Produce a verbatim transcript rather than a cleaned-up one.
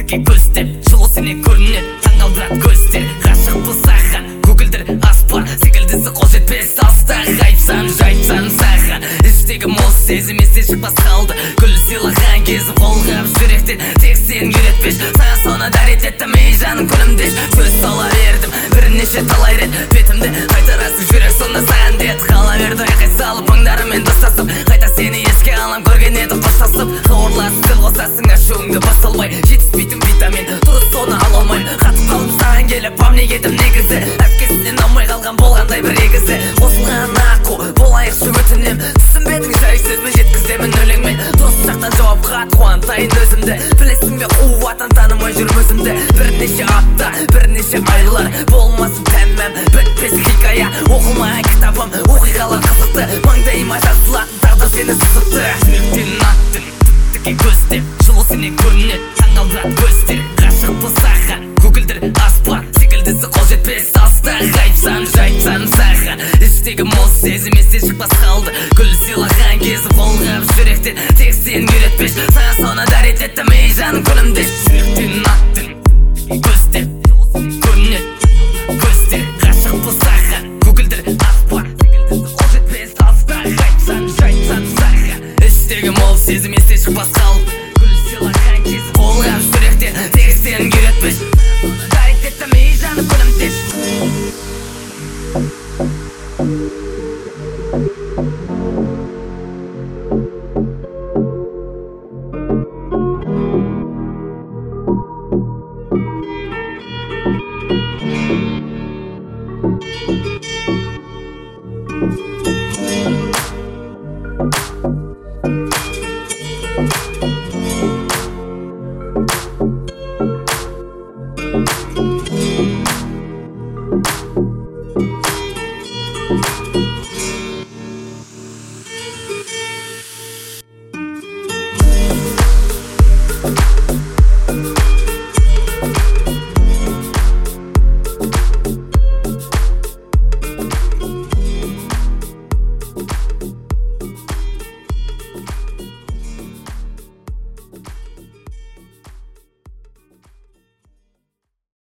тік-тіке көздеп жылу сене көрінет таңғалдырат көздер ғашық болсаған көгілдір аспан секілдісі қол жетпес алыста айтсам жайтсам саған іштегі мол сезім естен шықпас қалды гүл сыйлаған кезі қолғап жүректен тек сен үйретпеш саған соны дәрет еттім ей жаным күнімдеш көз сала бердім бірнеше талай рет бетімді қайтарасың жүрек сонда саған дет қала берді айқай салып аңдарымен достасып қайта сені еске алам көрген еді қоштасып хауырласып тіл қосасың ашуыңды басалмай жетіспейтін витамин дұрыс соны ала алмаймын қатып қалып саған келіп памне кетіп негізі әпкесінен аумай қалған болғандай бір егізі қосылған аққу болайықшы өтінем түсінбедің жай сөзбен жеткіземін өлеңмен дос жақтан жауап хат қуантайын өзімді білесің бе қуатын танымай жүрмін өзімді бірнеше апта бірнеше айлар болмасын тәмам бітпес хикая оқылмаған кітабым оқиғалар қызықты маңдайыма жазылатын тағдыр сені сызыпты жүректен аттың тік-тіке көздеп жылу сене көрінет таңғалдырат көздер ғашық болсаған көгілдір аспан секілдісі қол жетпес алыста айтсам жайтсам саған іштегі мол сезім естен шықпас қалды гүл сыйлаған кезі қолғап жүректен тек сен үйретпеш саған соны дәрет еттім ей жаным күнімдеш жүректен аттың көздеп көрінет көздер ғашық болсаған көгілдір аспан секілдісі қол жетпес алыста айтсам жайтсам саған іштегі мол сезім естен шықпас қалды гүл сыйлаған кезі қолғап жүректен тек сен үйретпеш соны дәрет еттім ей жаным күнімдеш We'll be right back.